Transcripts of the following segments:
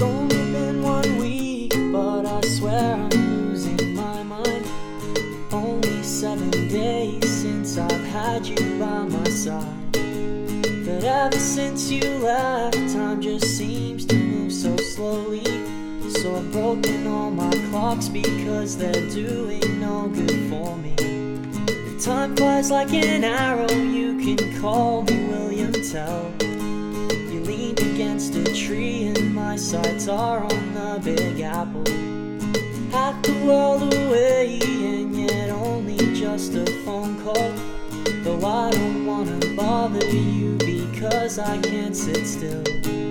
It's only been 1 week, but I swear I'm losing my mind. Only 7 days since I've had you by my side, but ever since you left, time just seems to move so slowly. So I've broken all my clocks because they're doing no good for me. The time flies like an arrow, you can call me William Tell. You leaned against a tree and my sights are on the Big Apple. Half the world away and yet only just a phone call. Though I don't wanna bother you because I can't sit still.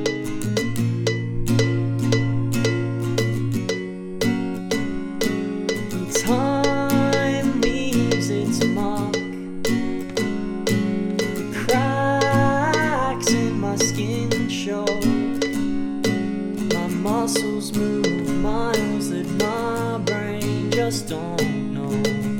Time leaves its mark. The cracks in my skin show. My muscles move miles that my brain just don't know.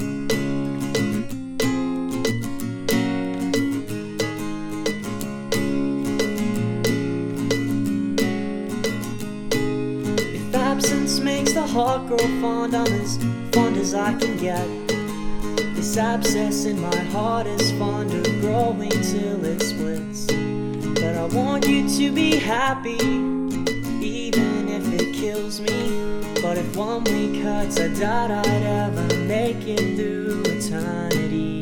If absence makes the heart grow fond, I'm as fond as I can get. This abscess in my heart is fond of growing till it splits. But I want you to be happy, even if it kills me. But if 1 week hurts, I doubt I'd ever make it through eternity.